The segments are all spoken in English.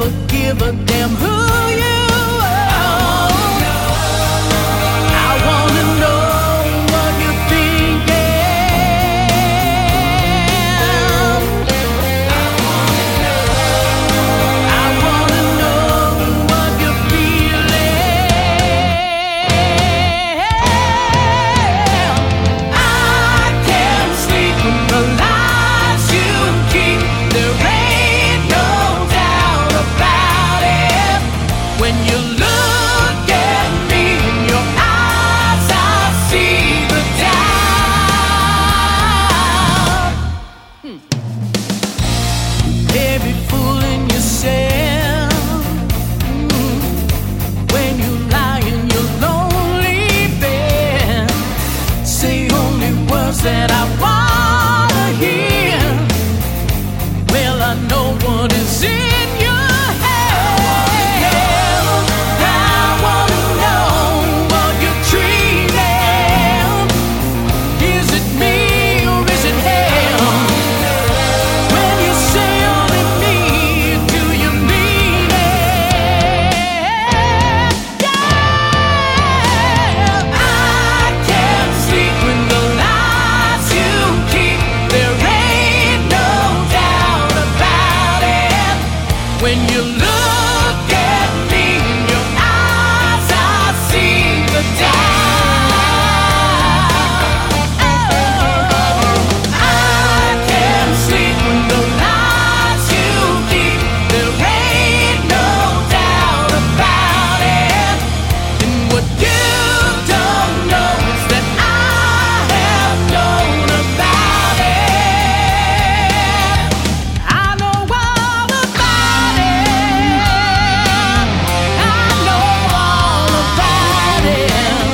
never give a damn who you are. I wanna know what you're thinking. I wanna know what you're feeling. I can't sleep when the lies you keep. There ain't no doubt about it. When you look at me in your eyes, I see the doubt. Baby, fooling yourself. When you lie in your lonely bed, say only words that I wanna hear. Well, I know what is in your head. I wanna know what you're dreaming. Is it me or is it him? When you say only me, do you mean it? Yeah, I can't sleep when the lies you keep. There ain't no doubt about it. When you look at me in your eyes, I see the doubt. I can't sleep when the lies you keep. There ain't no doubt about it. And what you don't know is that I have known about it. I know all about it. I know all about it.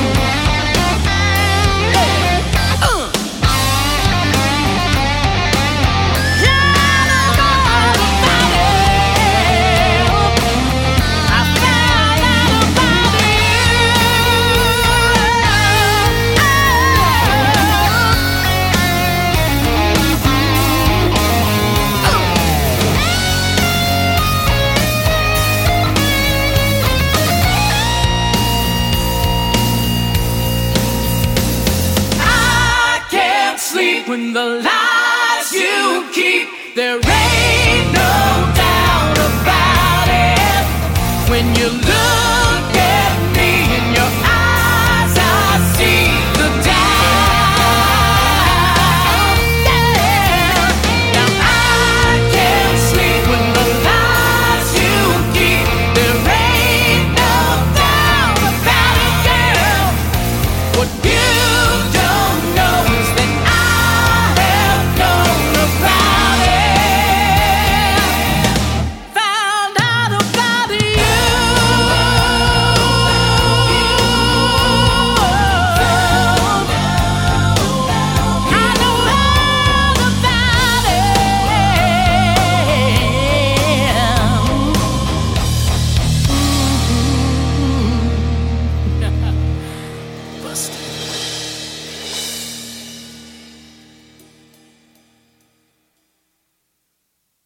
Yeah, I know all about it. I found out about I can't sleep when the lies you keep. There ain't no doubt about it. When you look